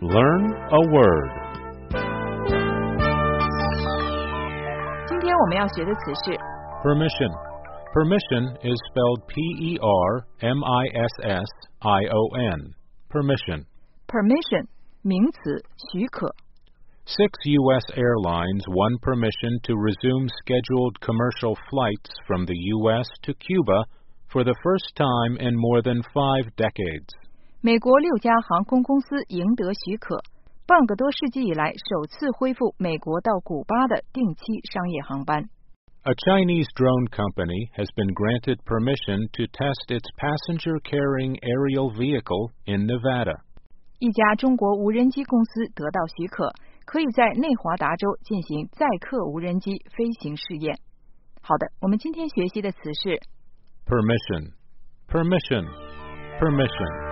Learn a word. 今天我们要学的词是 Permission. Permission is spelled P-E-R-M-I-S-S-I-O-N. Permission. permission 名词，许可。 6 U.S. airlines won permission to resume scheduled commercial flights from the U.S. to Cuba for the first time in more than 5 decades. 美国6家航空公司赢得许可，半个多世纪以来首次恢复美国到古巴的定期商业航班。 A Chinese drone company has been granted permission to test its passenger-carrying aerial vehicle in Nevada. 一家中国无人机公司得到许可，可以在内华达州进行载客无人机飞行试验。好的，我们今天学习的词是 Permission. Permission. Permission.